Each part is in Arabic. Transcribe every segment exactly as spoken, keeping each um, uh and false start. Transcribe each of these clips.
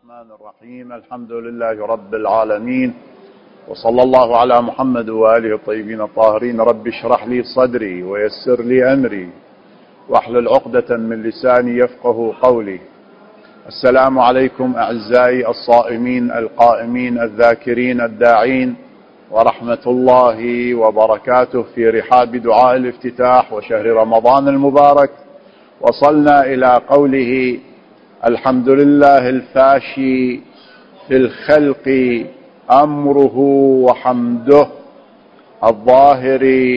الرحمن الرحيم. الحمد لله رب العالمين، وصلى الله على محمد وآله الطيبين الطاهرين. رب اشرح لي صدري ويسر لي أمري واحلل عقدة من لساني يفقه قولي. السلام عليكم أعزائي الصائمين القائمين الذاكرين الداعين، ورحمة الله وبركاته في رحاب دعاء الافتتاح وشهر رمضان المبارك. وصلنا إلى قوله: الحمد لله الفاشي في الخلق أمره وحمده، الظاهر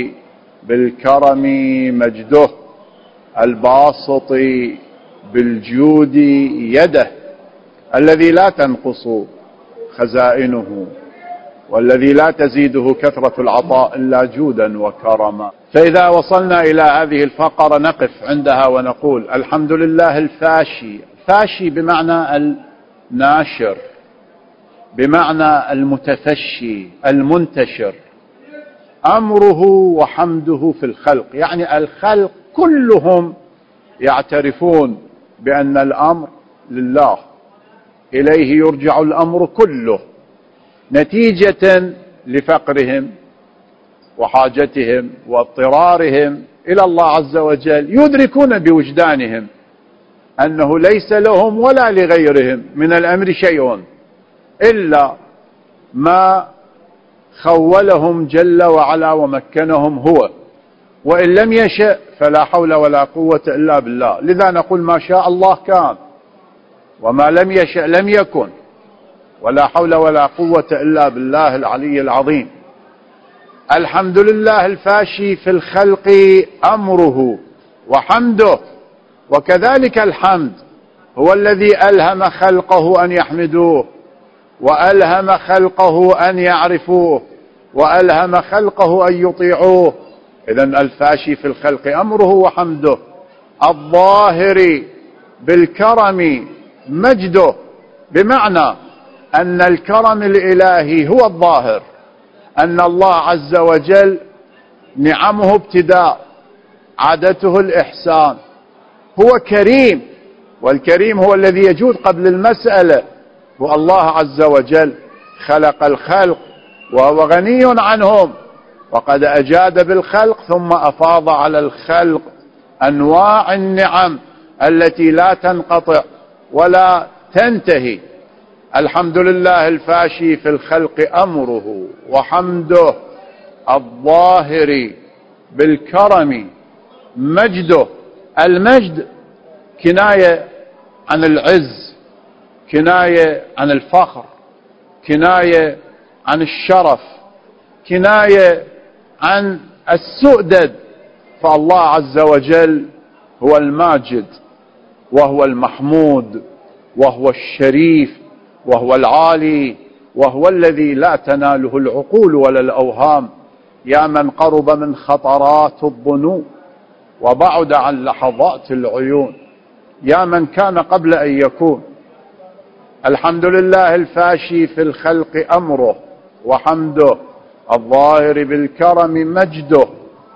بالكرم مجده، الباسط بالجود يده، الذي لا تنقص خزائنه، والذي لا تزيده كثرة العطاء إلا جودا وكرما. فإذا وصلنا إلى هذه الفقرة نقف عندها ونقول: الحمد لله الفاشي. فاشي بمعنى الناشر، بمعنى المتفشي المنتشر. أمره وحمده في الخلق، يعني الخلق كلهم يعترفون بأن الأمر لله، إليه يرجع الأمر كله، نتيجة لفقرهم وحاجتهم واضطرارهم إلى الله عز وجل. يدركون بوجدانهم أنه ليس لهم ولا لغيرهم من الأمر شيء إلا ما خولهم جل وعلا ومكنهم هو، وإن لم يشأ فلا حول ولا قوة إلا بالله. لذا نقول: ما شاء الله كان، وما لم يشأ لم يكن، ولا حول ولا قوة إلا بالله العلي العظيم. الحمد لله الفاشي في الخلق أمره وحمده. وكذلك الحمد هو الذي ألهم خلقه أن يحمدوه، وألهم خلقه أن يعرفوه، وألهم خلقه أن يطيعوه. إذن الفاشي في الخلق أمره وحمده، الظاهر بالكرم مجده، بمعنى أن الكرم الإلهي هو الظاهر، أن الله عز وجل نعمه ابتداء، عادته الإحسان، هو كريم، والكريم هو الذي يجود قبل المسألة. والله عز وجل خلق الخلق وهو غني عنهم، وقد أجاد بالخلق ثم أفاض على الخلق أنواع النعم التي لا تنقطع ولا تنتهي. الحمد لله الفاشي في الخلق أمره وحمده، الظاهر بالكرم مجده. المجد كناية عن العز، كناية عن الفخر، كناية عن الشرف، كناية عن السؤدد. فالله عز وجل هو الماجد، وهو المحمود، وهو الشريف، وهو العالي، وهو الذي لا تناله العقول ولا الأوهام. يا من قرب من خطرات الظنون وبعد عن لحظات العيون، يا من كان قبل أن يكون. الحمد لله الفاشي في الخلق أمره وحمده، الظاهر بالكرم مجده،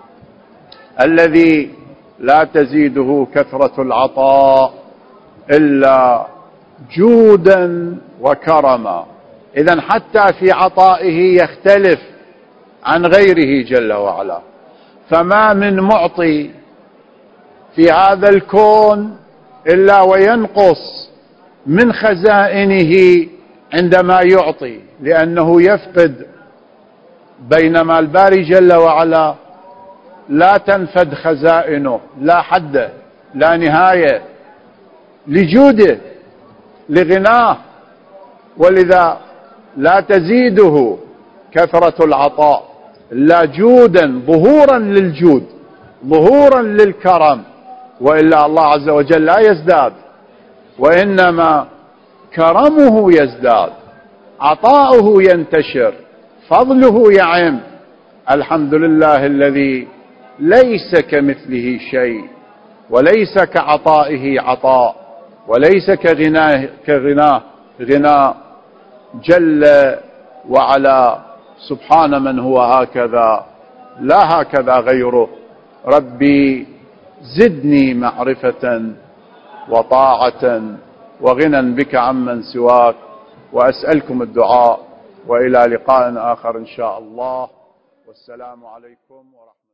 الذي لا تزيده كثرة العطاء إلا جودا وكرما. إذن حتى في عطائه يختلف عن غيره جل وعلا. فما من معطي في هذا الكون إلا وينقص من خزائنه عندما يعطي، لأنه يفقد، بينما الباري جل وعلا لا تنفد خزائنه، لا حد لا نهاية، لجوده لغناه، ولذا لا تزيده كثرة العطاء إلا جودا، ظهورا للجود، ظهورا للكرم. وإلا الله عز وجل لا يزداد، وإنما كرمه يزداد، عطاؤه ينتشر، فضله يعم. الحمد لله الذي ليس كمثله شيء، وليس كعطائه عطاء، وليس كغناه كغناه غناء، جل وعلا. سبحان من هو هكذا، لا هكذا غيره. ربي زدني معرفة وطاعة وغنى بك عمن سواك، وأسألكم الدعاء، وإلى لقاء آخر إن شاء الله، والسلام عليكم ورحمة الله.